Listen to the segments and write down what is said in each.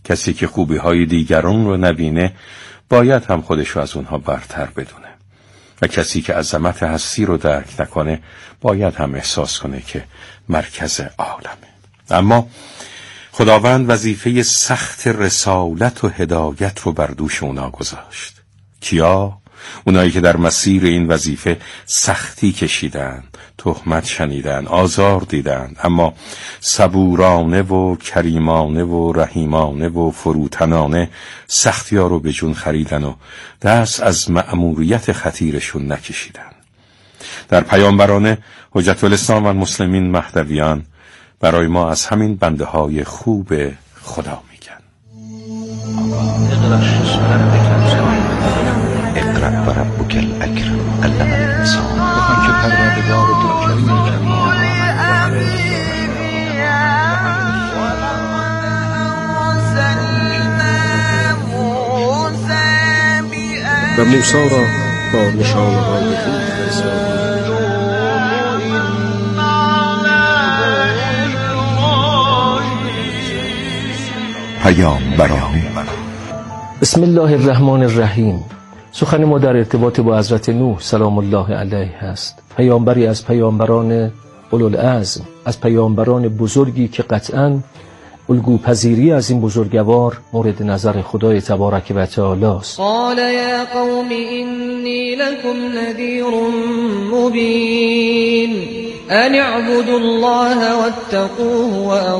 کسی که خوبی‌های دیگران رو نبینه باید هم خودشو از اونها برتر بدونه و کسی که عظمت هستی رو درک نکنه باید هم احساس کنه که مرکز عالمه. اما خداوند وظیفه سخت رسالت و هدایت رو بر دوش اونا گذاشت. کیا؟ اونایی که در مسیر این وظیفه سختی کشیدن، تهمت شنیدن، آزار دیدن، اما صبورانه و کریمانه و رحیمانه و فروتنانه سختی‌ها رو به جون خریدن و دست از مأموریت خطیرشون نکشیدن. در پیامبران حجت الاسلام و المسلمین مهدویان برای ما از همین بنده های خوب خدا میگن. اقرأ و ربک الاکرم علم الانسان. بخوان که پروردگار تو کریم و موسی را با نشانه‌های خوب فرستاد. بسم الله الرحمن الرحیم. سخن ما در ارتباط با حضرت نوح سلام الله علیه است. پیامبری از پیامبران اولوالعزم، از پیامبران بزرگی که قطعاً الگوپذیری از این بزرگوار مورد نظر خدای تبارک و تعالی است. قال یا قوم انی لکم نذیر مبین ان اعبدوا الله واتقوه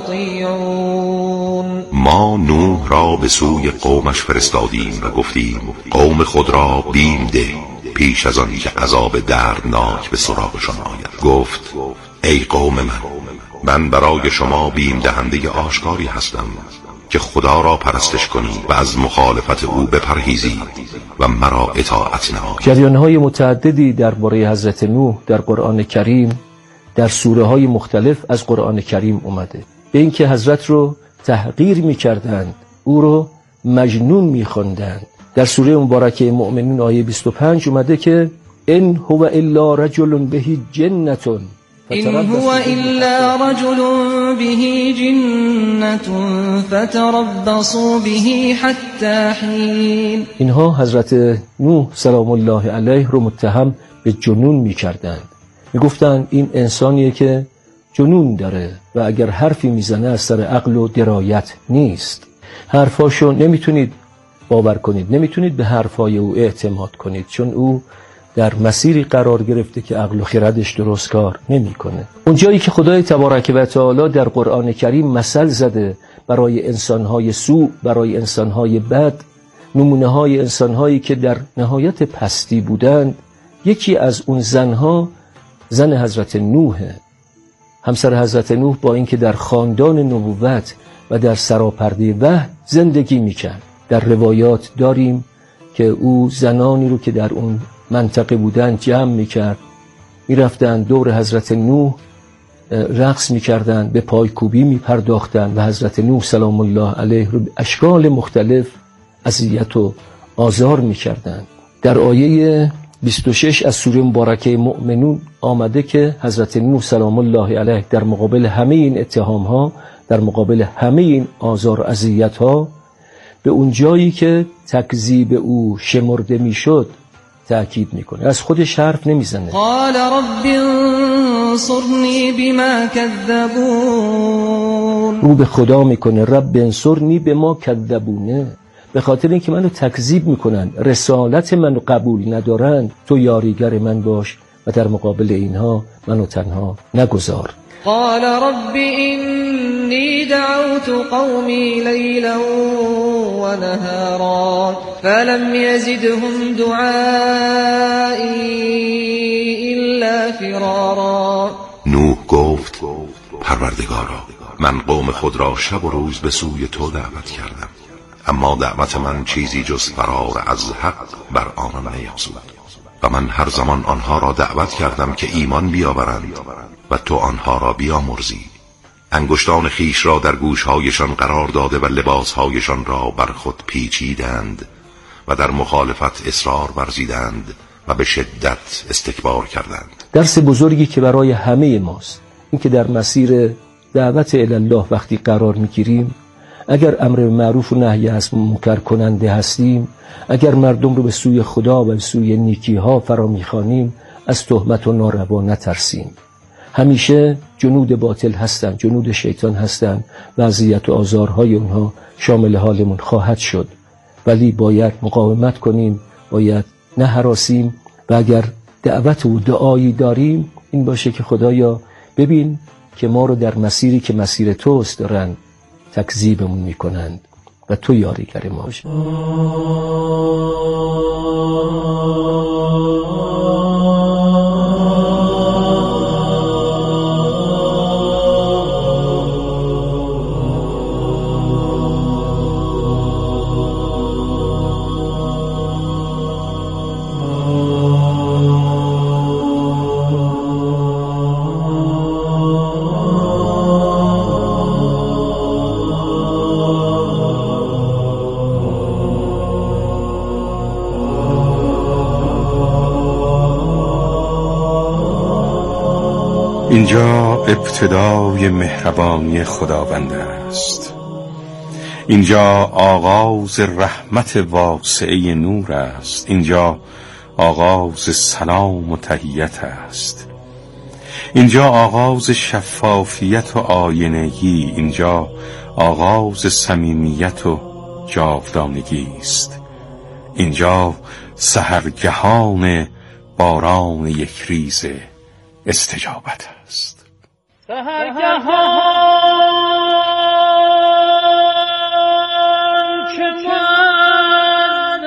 واطیعون. ما نوح را به سوی قومش فرستادیم و گفتیم قوم خود را بیم ده پیش از آن که عذاب دردناک به سراغشان آید. گفت ای قوم من برای شما بیم دهنده آشکاری هستم که خدا را پرستش کنید و از مخالفت او بپرهیزید و مرا اطاعت نمایید. جریان‌های متعددی درباره حضرت نوح در قرآن کریم در سوره‌های مختلف از قرآن کریم اومده. به اینکه حضرت رو تحقیر می‌کردند، او رو مجنون می‌خواندند. در سوره مبارکه مؤمنون آیه 25 اومده که ان هو الا رجل به جنة إن هو إلا رجل به جنة فتربصوا به حتى حين. اینها حضرت نوح سلام الله علیه رو متهم به جنون می‌کردند. میگفتن این انسانیه که جنون داره و اگر حرفی میزنه از سر عقل و درایت نیست. حرفاشو نمیتونید باور کنید، نمیتونید به حرفای او اعتماد کنید، چون او در مسیری قرار گرفته که عقل و خردش درست کار نمیکنه. اون جایی که خدای تبارک و تعالی در قرآن کریم مثل زده برای انسانهای سوء، برای انسانهای بد، نمونه‌های انسانهایی که در نهایت پستی بودند، یکی از اون زنها زن حضرت نوح، همسر حضرت نوح، با اینکه در خاندان نبوت و در سراپرده وحی زندگی میکرد. در روایات داریم که او زنانی رو که در اون منطقه بودن جمع میکرد، میرفتن دور حضرت نوح رقص میکردن، به پایکوبی میپرداختن و حضرت نوح سلام الله علیه رو به اشکال مختلف اذیت و آزار میکردن. در آیه 26 از سوره مبارکه مؤمنون آمده که حضرت نوح سلام الله علیه در مقابل همه این اتهام ها، در مقابل همه این آزار و اذیت ها، به اون جایی که تکذیب او شمرده میشد تأکید میکنه، از خودش حرف نمیزنه. قال رب انصرنی بما کذبون. رو به خدا میکنه رب انصرنی بما کذبونه، به خاطر اینکه منو تکذیب میکنن، رسالت منو قبول ندارن، تو یاریگر من باش و در مقابل اینها منو تنها نگذار. قال رب إني دعوت قومي ليلا ونهارا فلم يزدهم دعائي إلا فرارا. نوح گفت پروردگارا من قوم خود را شب و روز به سوی تو دعوت کردم، اما دعوت من چیزی جز فرار از حق بر آنان نیافزود و من هر زمان آنها را دعوت کردم که ایمان بیاورند و تو آنها را بیامرزی. انگشتان خیش را در گوشهایشان قرار داده و لباسهایشان را بر خود پیچیدند و در مخالفت اصرار ورزیدند و به شدت استکبار کردند. درس بزرگی که برای همه ماست این که در مسیر دعوت الی الله وقتی قرار میگیریم اگر امر معروف و نهی از منکر کننده هستیم، اگر مردم رو به سوی خدا و به سوی نیکی ها فرا میخوانیم، از تهمت و ناروا نترسیم. همیشه جنود باطل هستند، جنود شیطان هستند و اذیت و آزارهای اونها شامل حالمون خواهد شد، ولی باید مقاومت کنیم، باید نهراسیم و اگر دعوت و دعایی داریم این باشه که خدایا ببین که ما رو در مسیری که مسیر توست دارن تکذیبمون میکنند و تو یاریگر ما باش. اینجا ابتدای مهربانی خداوند است، اینجا آغاز رحمت واسعه نور است، اینجا آغاز سلام و تحیت است، اینجا آغاز شفافیت و آینگی، اینجا آغاز صمیمیت و جاودانگی است، اینجا سحرگهان باران یک ریز استجابت است. سحرگهان که من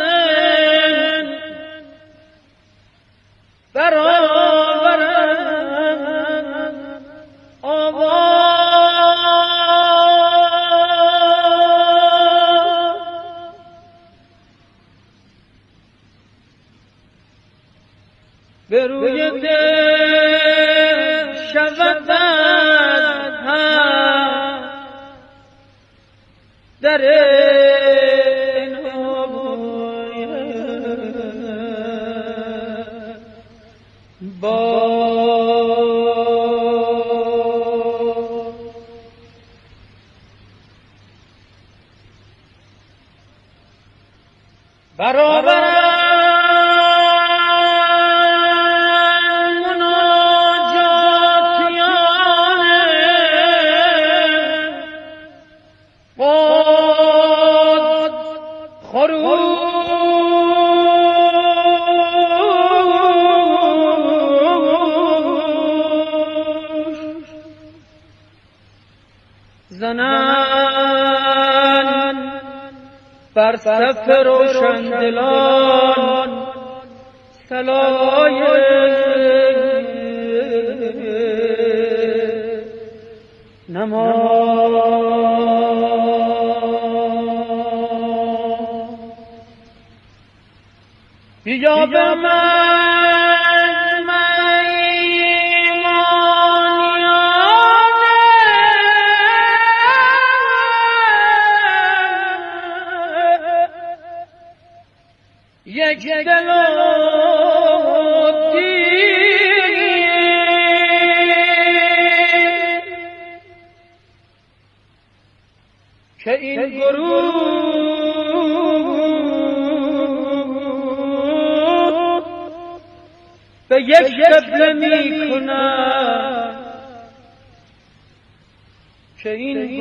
برآورم آواز، به روی دل شود در زنان بر صف روشندلان صلای نماز. بیا به یک دل و دیر که این گروه به یک قبله می کند، که این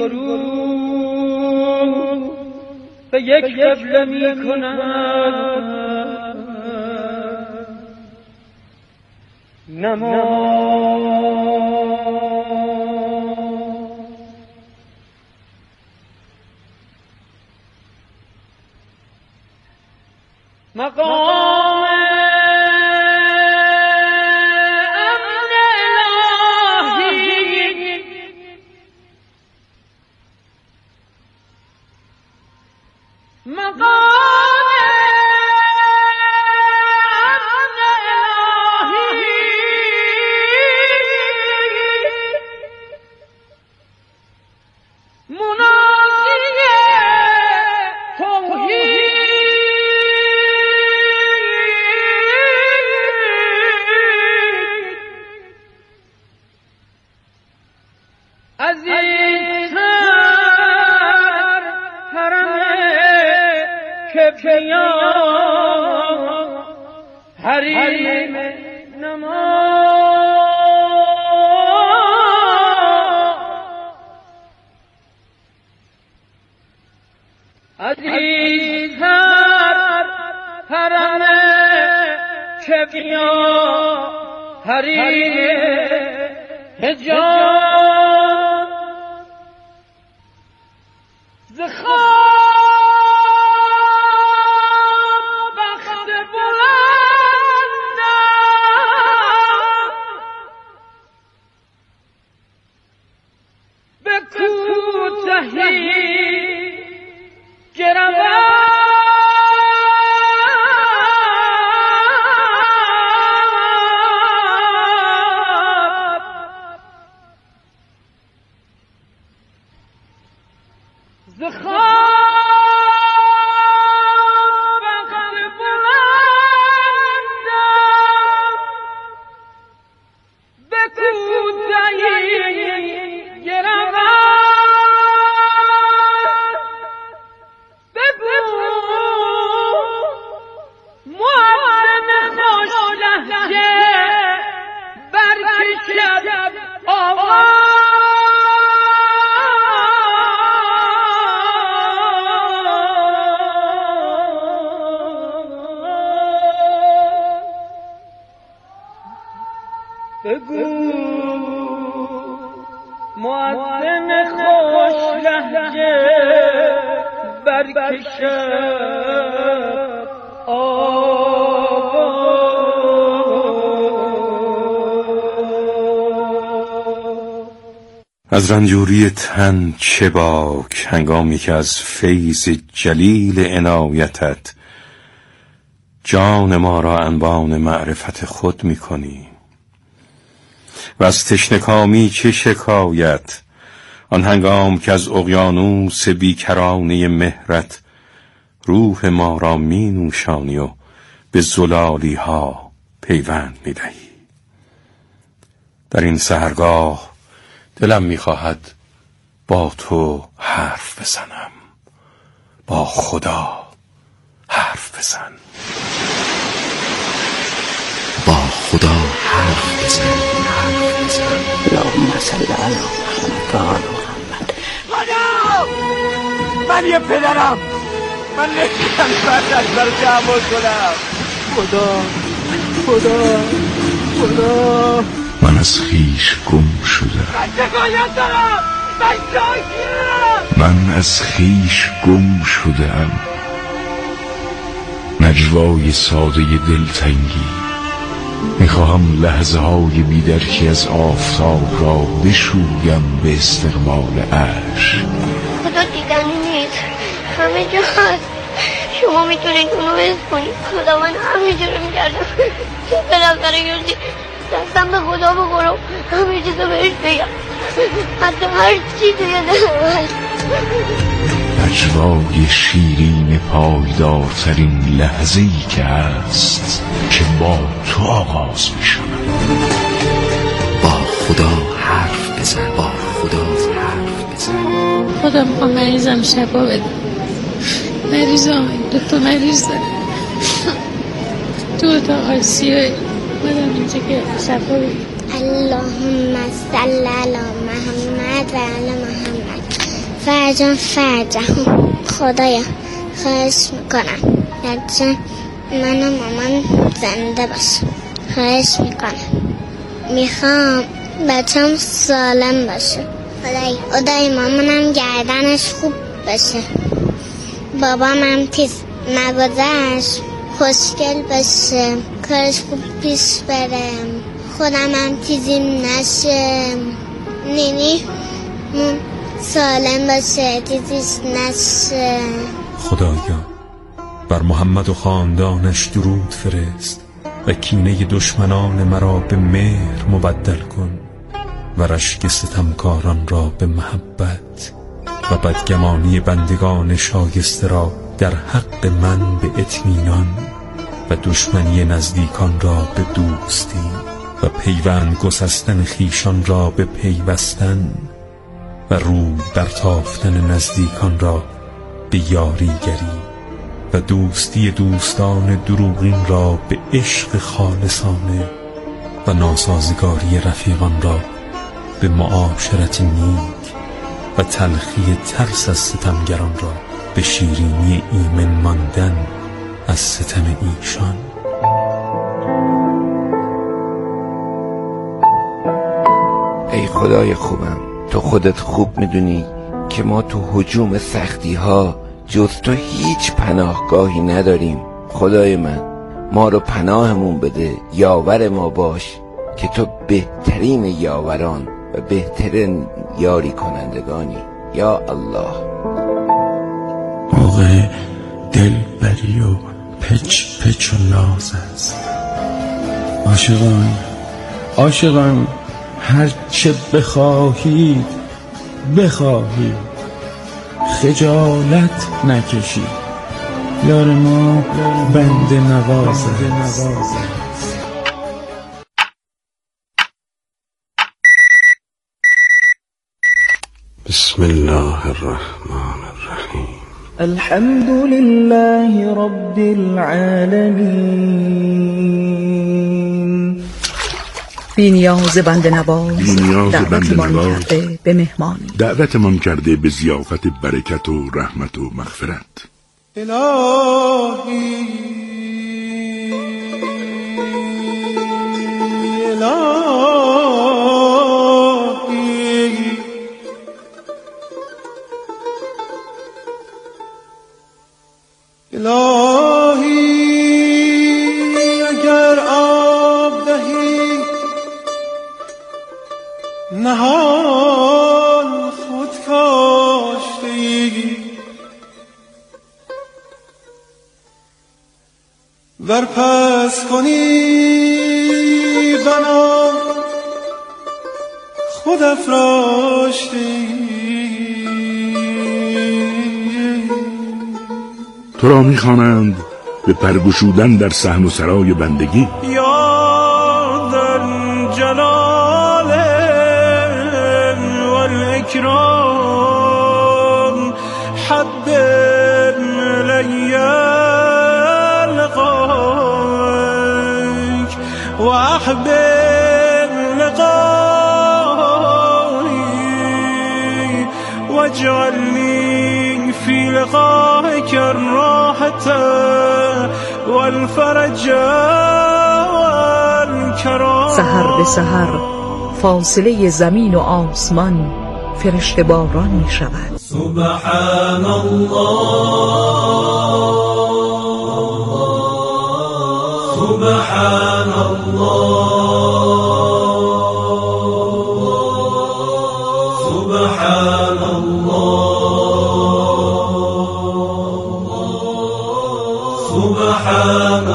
گروه به یک قبله می کند نماز. مقام امن الهی مقام عزیزتر که بیا حریم نماز عزیزتر حرم که بیا حریم حجاب ز خواب بخت بلندم به کوتهی گروم ز خواب بخت بلندم به کوتهی گروم بگو مؤذن خوش لهجه برکشد آواز بگو مؤذن خوش لهجه برکشد آواز از رنجوری تن چه باک هنگامی که از فیض جلیل عنایتت جان ما را انبان معرفت خود می کنی و از تشنکامی چه شکایت آن هنگام که از اقیانوس بیکرانه مهرت روح ما را می نوشانی و به زلالی ها پیوند می دهی. در این سحرگاه دلم می خواهد با تو حرف بزنم، با خدا حرف بزن، با خدا حرف بزن. اللهم صل علی محمد و آل محمد. من یه پدرم، من نمیتونم بردش برای تحمل کنم. خدا من از خیش گم شدم. من شکایت دارم، من شاکرم. من از خیش گم شدم. نجوای ساده دلتنگی میخواهم لحظه های بیدرکی از آفتاب را بشویم به استقبال عشق. خدا دیدنی نیست، همه جا هست. شما میتونید اونو حس کنید. خدا من همه جا رو میگردم که بالاخره یوزی دستم به خدا بخورم، همه چیزو بهش بگم، حتی هر چی توی دلم هست. نجوای شیرین پایدارترین لحظه‌ای که هست که با تو آغاز میشم. با خدا حرف بزن. با خدا حرف بزن. خدا میخوام مریضم شفا بده. مریضم دوتا مریض داره تو اتاق آسیایی مدام اینجا که شفا بده. اللهم صل علی محمد و علی محمد. فرجم خدایا خواهش میکنم یعنی من و مامان زنده باشه. خواهش میکنم، میخوام بچم سالم باشه. خدای مامانم گردنش خوب باشه، بابام تیز مغازش خوشگل باشه، کارش خوب پیش بره، خودم تیزیم نشه، نینی سالم باشه، تیزیش نشه. خدایا بر محمد و خاندانش درود فرست و کینه دشمنان مرا به مهر مبدل کن و رشک ستمکاران را به محبت و بدگمانی بندگان شایسته را در حق من به اطمینان و دشمنی نزدیکان را به دوستی و پیوند گسستن خیشان را به پیوستن و روی برتافتن نزدیکان را به یاریگری و دوستی دوستان دروغین را به عشق خالصانه و ناسازگاری رفیقان را به معاشرت نیک و تلخی ترس از ستمگران را به شیرینی ایمن ماندن از ستم ایشان. ای خدای خوبم، تو خودت خوب میدونی که ما تو هجوم سختی ها جز تو هیچ پناهگاهی نداریم. خدای من، ما رو پناهمون بده، یاور ما باش که تو بهترین یاوران و بهترین یاری کنندگانی. یا الله. موقع دلبری و پچ پچ و ناز است. عاشقان هر چه بخواهید خجالت نکشید، یار ما بنده نواز است. بسم الله الرحمن الرحیم. الحمد لله رب العالمین. بی نیاز بنده نواز کرده به مهمانی، دعوتمان کرده به ضیافت برکت و رحمت و مغفرت. الهی اگر آب دهی نهان خود کاشتی، ور پس کنی بنا خود افراشتی. تو را می‌خوانند به پرگشودن در صحن و سرای بندگی. یا در جلال و الاکرام حب الی لقائک و احب لقایی واجعلنی فی لقائک الراحة والفرج والکرام. سحر به سحر فاصله زمین و آسمان فرشته باران می شود. سبحان الله سبحان الله سبحان سبحان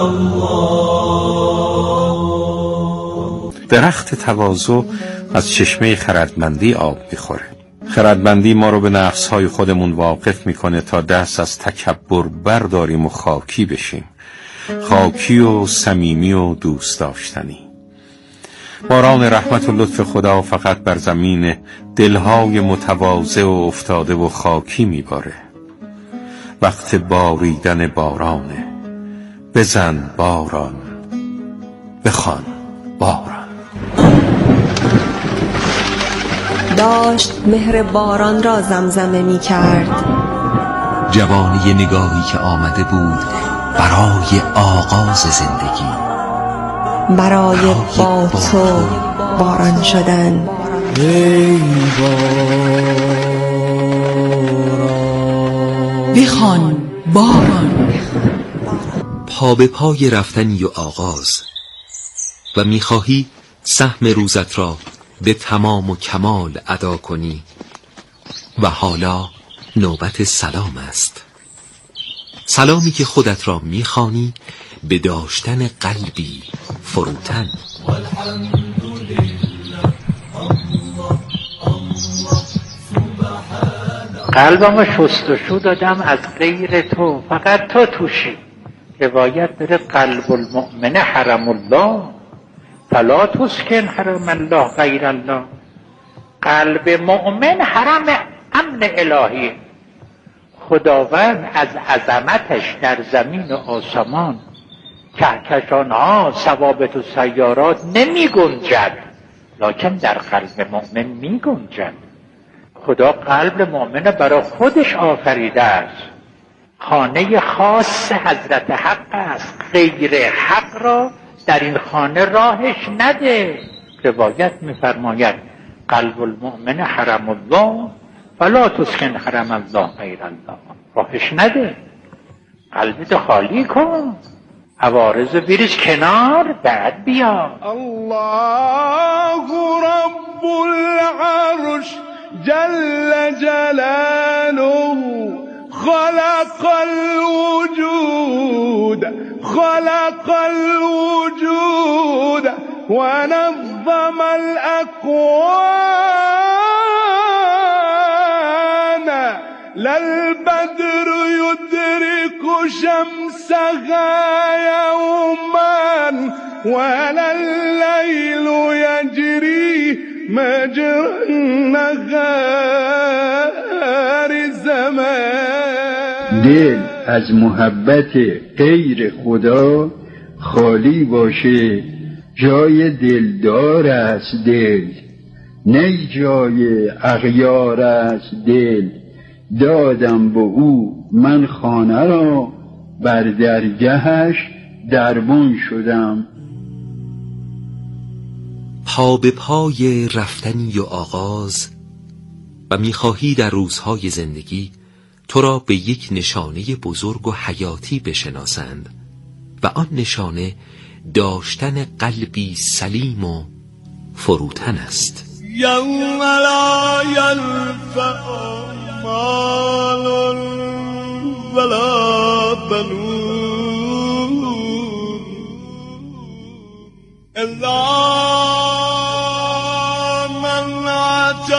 الله. درخت تواضع از چشمه خردمندی آب میخوره. خردمندی ما رو به نفسهای خودمون واقف میکنه تا دست از تکبر برداریم و خاکی بشیم، خاکی و صمیمی و دوست داشتنی. باران رحمت و لطف خدا فقط بر زمین دلهای متواضع و افتاده و خاکی میباره. وقت باریدن بارانه، بزن باران، بخوان باران. داشت مهر باران را زمزمه می کرد. جوانی نگاهی که آمده بود برای آغاز زندگی، برای با تو باران شدن. بخوان باران. پا به پای رفتنی و آغاز و میخواهی سهم روزت را به تمام و کمال ادا کنی و حالا نوبت سلام است. سلامی که خودت را میخوانی به داشتن قلبی فروتن. قلبمو شستشو دادم از غیر تو، فقط تو توشی. روایت داره قلب المؤمن حرم الله فلا تسکن حرم الله غیر الله. قلب مؤمن حرم امن الهی. خداوند از عظمتش در زمین و آسمان کهکشانها ثوابت و سیارات نمی گنجد، لکن در قلب مؤمن می گنجد. خدا قلب مؤمن برای خودش آفریده است، خانه خاص حضرت حق است، غیر حق را در این خانه راهش نده. روایت می‌فرماید قلب المؤمن حرم الله فلا تسکن حرم الله غیر الله، راهش نده، قلبت خالی کن، عوارض بیرش کنار، بعد بیا. الله رب العرش جل جلاله خلق الوجود ونظم الأكوان، لا البدر يدرك شمسها يوما ولا الليل يجري مجرى النهار زمان. دل از محبت غیر خدا خالی باشه، جای دلدار است دل، نه جای اغیار است دل. دادم به او من خانه را، بر درگهش دربان شدم. پا به پای رفتنی و آغاز و میخواهی در روزهای زندگی تو را به یک نشانه بزرگ و حیاتی بشناسند و آن نشانه داشتن قلبی سلیم و فروتن است. یوم لا ینفع مال ولا بنون الا من اتى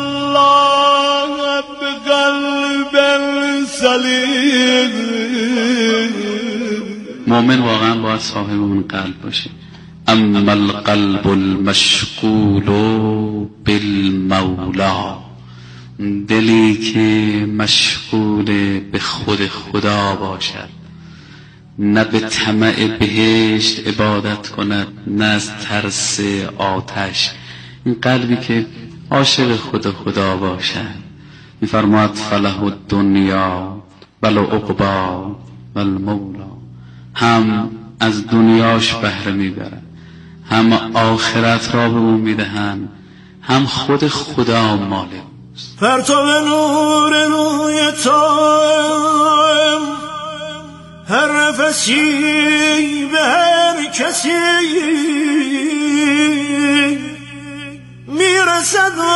الله بقلب سلیم. مؤمن واقعا باید صاحب اون قلب باشه. اما القلب المشغول بالمولا، دلی که مشغول به خود خدا باشد، نه به طمع بهشت عبادت کند نه از ترس آتش. این قلبی که عاشق خدا باشد، می‌فرماید فله الدنیا والعقبی والمولا، هم از دنیاش بهره میبرن، هم آخرت را به او میدهن، هم خود خدا مال اوست. پرتو نور روی تو هر نفسی به هر کسی میرسد و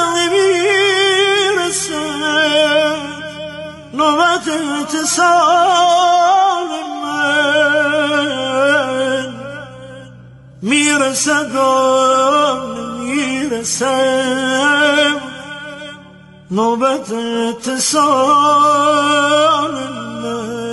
میرسد نوبت اتصال من، میرسد و میرسد نوبت اتصال من.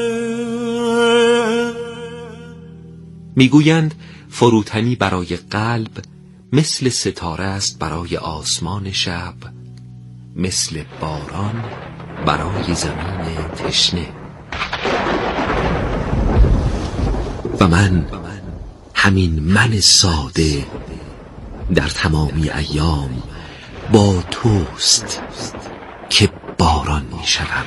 میگویند فروتنی برای قلب مثل ستاره است برای آسمان شب، مثل باران برای زمین تشنه. و من، همین من ساده، در تمامی ایام با توست که باران می شدم.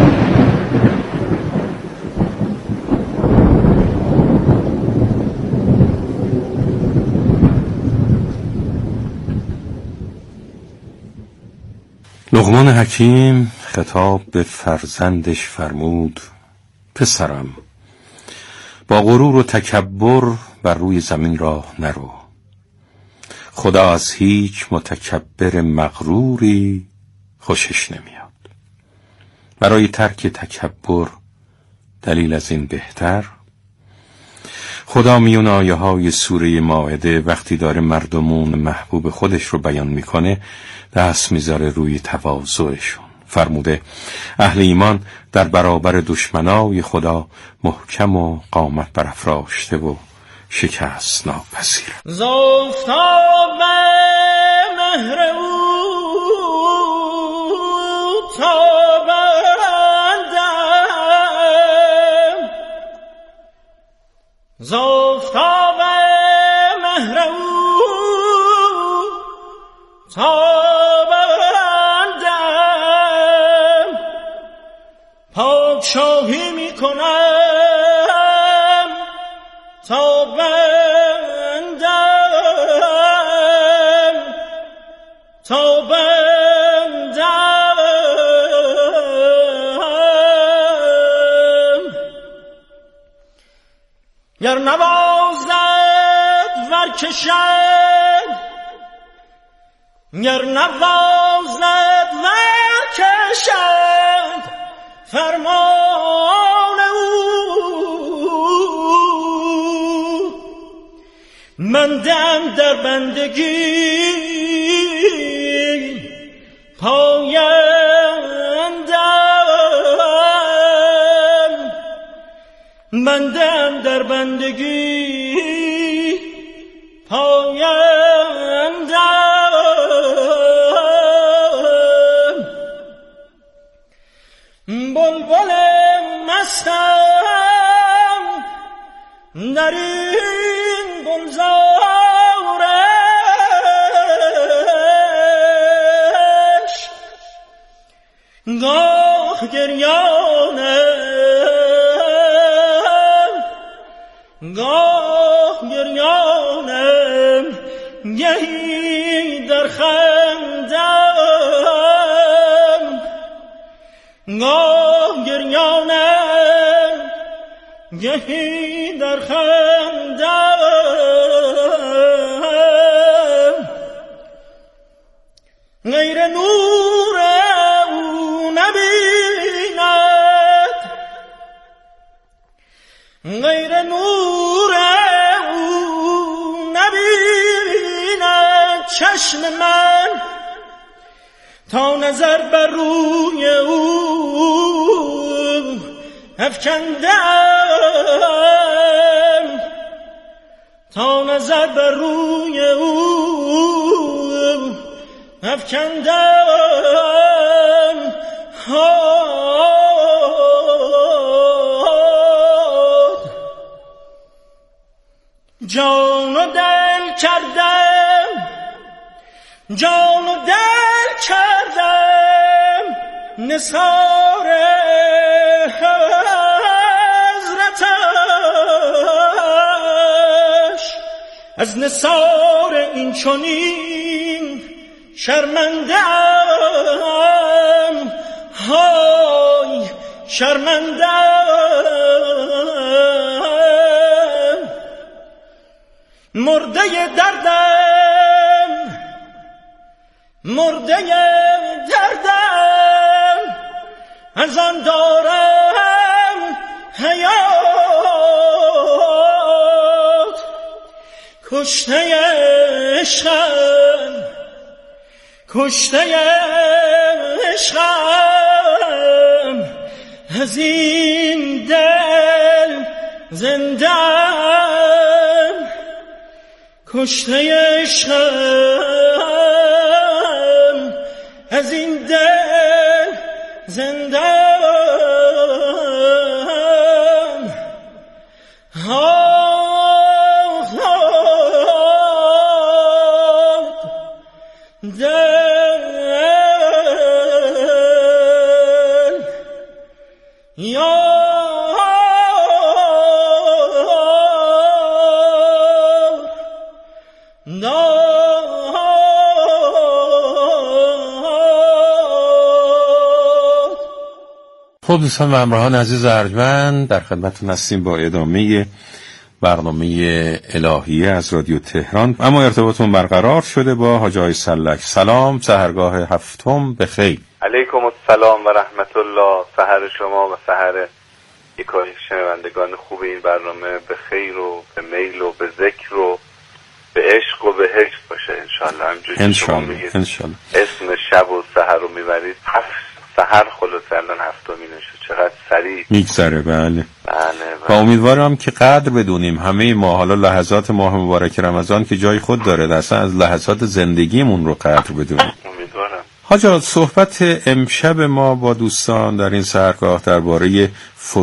لقمان حکیم خطاب به فرزندش فرمود: پسرم، با غرور و تکبر بر روی زمین راه نرو. خدا از هیچ متکبر مغروری خوشش نمیاد. برای ترک تکبر دلیل از این بهتر؟ خدا میون آیه های سوره مائده وقتی داره مردمون محبوب خودش رو بیان میکنه دست میذاره روی تواضعشون. فرموده اهل ایمان در برابر دشمنای خدا محکم و قامت برافراشته و شکست ناپذیر. زافتاب مهر او تا بر زافتاب مهر او تا بندم پاک شاهی می کنم تا بندم تا بندم گر نوازد ور کشد گر نوازد ور کشد فرمان او من دم در بندگی پایندم من دم در بندگی پایندم بلبل مستم در این گلزارش گاه گریانم گاه گریانم گهی در خندم گاه گریانم گهی در خندم غیر نور او نبیند غیر نور او نبیند چشم من تا نظر بر روی او افکندم تا نظر بر روی او افکندم جان و دل کردم جان و دل کردم نثار حضرتش از نثار این چنین شرمنده‌ام های شرمنده‌ام مرده دردم مرده دردم از آن دارم حیات کشته عشقم کشته عشقم از این دل زندم کشته عشقم از این دل زندم خب دوستان و همراهان عزیز ارجمند، در خدمتتون هستیم با ادامه برنامه الهیه از رادیو تهران. اما ارتباطمون برقرار شده با حاج آقای سلک. سلام، سحرگاه هفتم بخیر. علیکم السلام و رحمت الله. سحر شما و سحر یکای شنوندگان خوب این برنامه به خیر و به میل و به ذکر و به عشق و به حجت باشه انشالله. همجوری شما میگید اسم شب و سحر رو میبرید، سحر خلاصه الان هفتمینشه، چقدر سریع میگذره. بله. و امیدوارم که قدر بدونیم همه ما، حالا لحظات ماه مبارک رمضان که جای خود داره، اصلا از لحظات زندگیمون رو قدر بدونیم. امیدوارم. حاج آقا، صحبت امشب ما با دوستان در این سحرگاه درباره